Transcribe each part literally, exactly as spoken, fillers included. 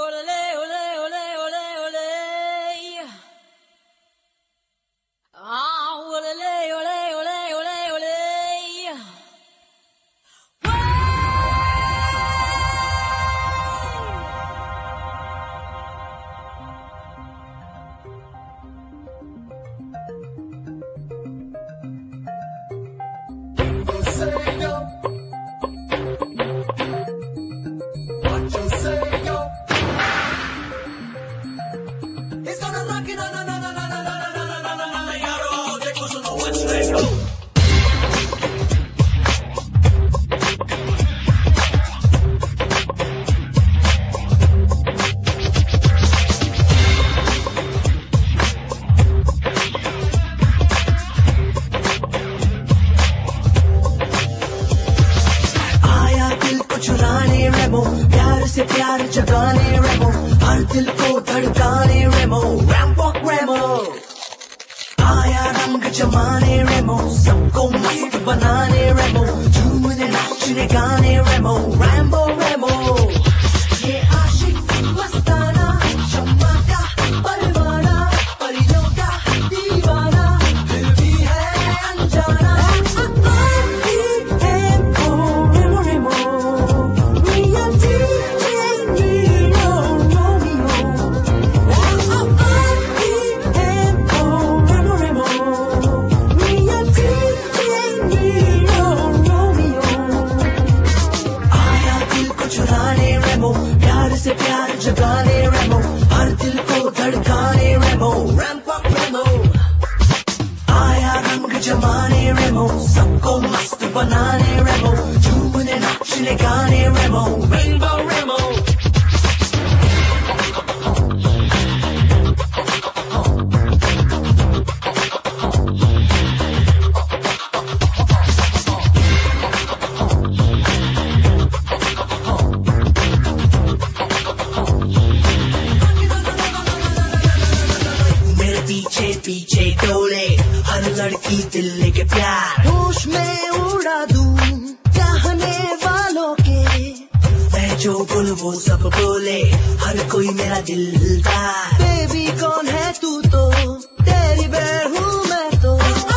Olé, olé, olé, olé, olé. Ah, olé, olé, olé, olé, olé. चुराने रेमो प्यार से प्यार जगाने रेमो हर दिल को धड़काने रेमो रैम्प वॉक रेमो आया रंग जमाने रेमो सबको मस्त बनाने रेमो झूमने नाचने गाने रेमो रैम्बो रेमो ये आशिक मस्ताना शम्मा का परवाना परियों का दीवाना दिल भी है अनजाना प्यार से प्यार जगाने रेमो हर दिल को धड़काने रेमो रैम्प वॉक रेमो आया रंग जमाने रेमो सबको मस्त बनाने रेमो झूमने नाचने गाने रेमो रेनबो रेमो पीछे पीछे डोले हर लड़की दिल के प्यार होश में उड़ा दूं चाहने वालों के मैं जो बोलूं वो सब बोले हर कोई मेरा दिलदार बेबी कौन है तू तो तेरी बेर हूँ मैं तो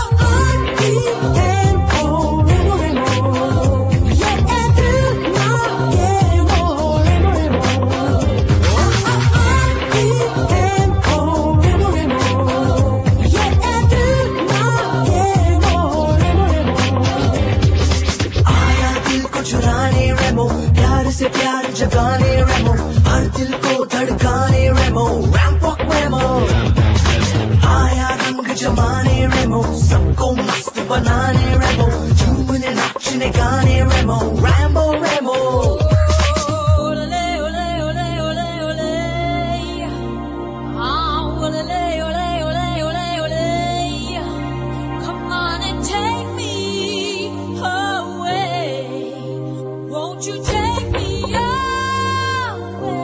चुराने रेमो प्यार से प्यार जगाने रेमो हर दिल को धड़काने रेमो रैम्प वॉक रेमो आया रंग जमाने रेमो सबको मस्त बनाने रेमो झूमने नाचने गाने Remo Rambo Remo Won't you take me away?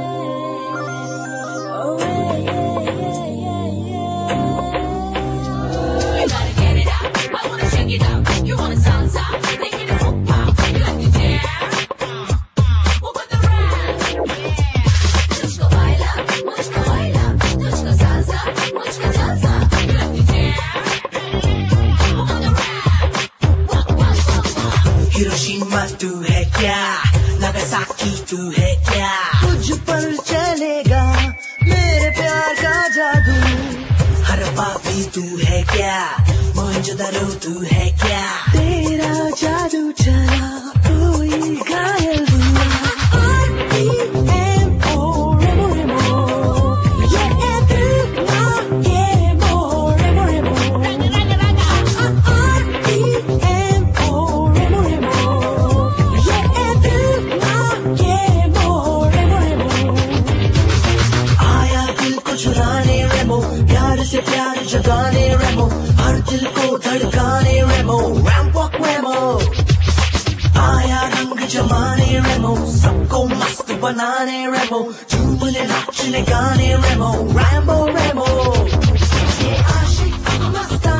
Away, yeah, yeah, yeah, yeah. You gotta get it out. I wanna shake it out. You wanna salsa? Make it a hoop pop. You like to dance? Well, put the rap. Muchko baila, muchko baila, muchko salsa, muchko salsa. You like to dance? Well, put the rap. Walk, walk, walk, walk. Hiroshima तू है क्या Nagasaki तू है क्या तुझ पर चलेगा मेरे प्यार का जादू हर पापी तू है क्या मोहनजोदड़ो तू है क्या तेरा जादू चला कोई घायल हुआ चुराने रेमो प्यार से प्यार जगाने रेमो हर दिल को धड़काने रेमो रैम्प वॉक रेमो आया रंग जमाने रेमो सबको मस्त बनाने रेमो झूमने नाचने गाने रेमो रैम्बो रेमो ये आशिक मस्ताना